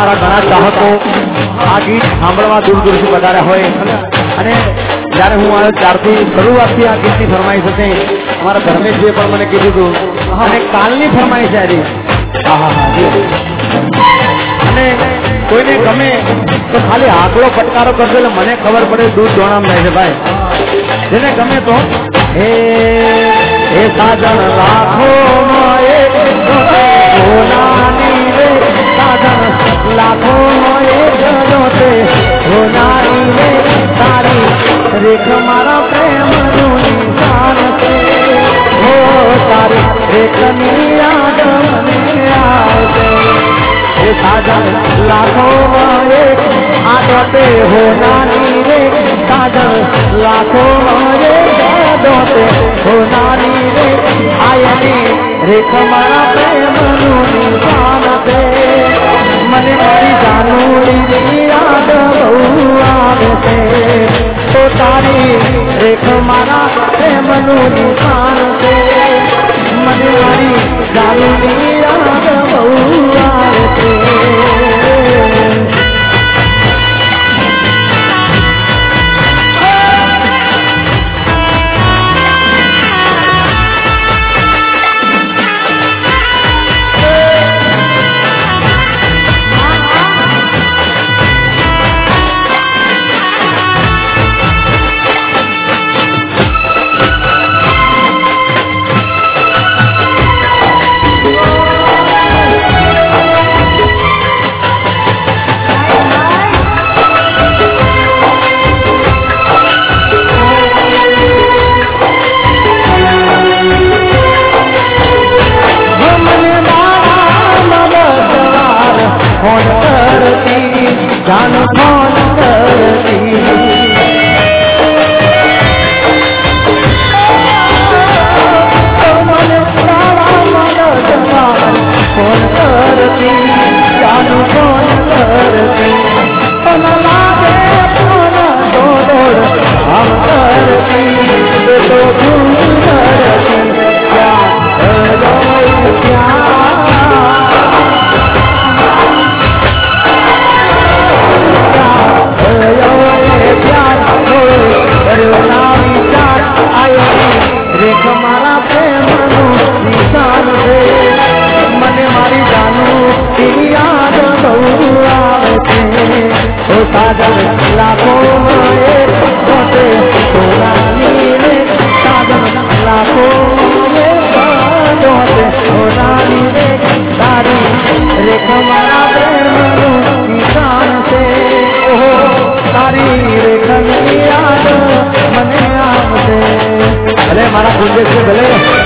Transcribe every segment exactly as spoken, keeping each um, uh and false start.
મારા ઘણા ચાહકો આ ગીત સાંભળવા દૂર દૂરથી પધાર્યા હોય અને જ્યારે હું આવ્યો ત્યારથી શરૂઆતથી આ ગીતની ફરમાઈશ હતી અમારા ધર્મેશજીએ પણ મને કીધું હતું અને કાલની ફરમાઈશ આવી હા હા હા અને કોઈને ગમે તો ખાલી આકલો પટકારો કરશે એટલે મને ખબર પડે દૂધ દોણામ થાય છે ભાઈ જેને ગમે તો હે હે સાજન લાખો સાજન લાખો તારી રેખ મારા પ્રેમ નું નિશાન છે હો તારી રેખ ની યાદ મને આવશે હે સાજન લાખો आदते हो नानी रे साजन लाखों रे आदते हो नानी रे आयने रेख मारा प्रेम नु निशान पे मने मारी जानूरी याद बहु आवे से तो तारी रेख मारा प्रेम नु निशान पे मने मारी जानूरी याद बहु आवे से जान कौन करती मन सारा मन जवान कौन करती जान कौन करती मन लागे मन दो दौड़ हम करती तो तुम करती क्या क्या रेख मारा प्रेम निशान से मने मारी जानू तेरी याद बहु आवे से ओ साजन लाखों में सोते सोनानी रे साजन लाखों में सोते सोनानी रे तारी रेख मारा प्रेम निशान से ओ तारी रेख की याद मने आवते भले मारा गुंजे से भले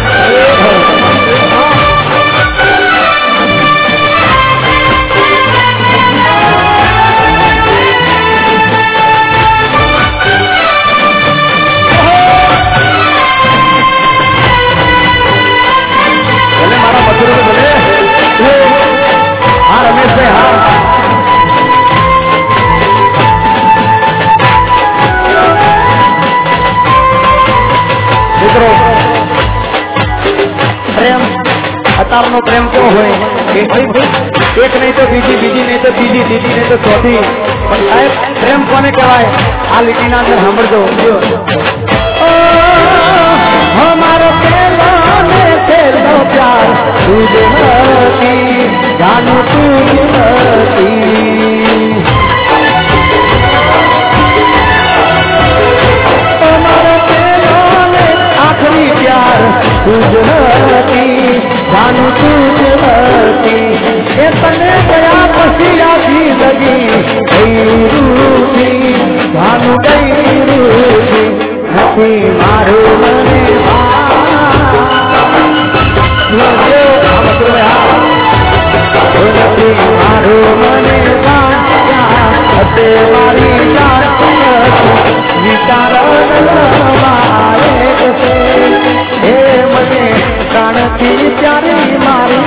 भले मारा मथुर भले हाँ रमेश भाई हाँ मित्रों प्रेम अतार नो प्रेम क्यों हो एक नहीं तो बीजी बीजी नहीं तो तीजी तीजी नहीं तो चौथी पर साहेब प्रेम कोने कहवाय आ लिखी ना अंदर सांभळजो हमारो पहला ने पहलो प्यार तुझे हती जानू तुझे हती आखिरी प्यार तुझती जानू तुझती ये तने गया पसिया भी लगी गई रूठी जानू गई रूठी हसी मारू मने हसी मारू मने हसे मारी जात विचार हे मने प्राणती प्यारी मारी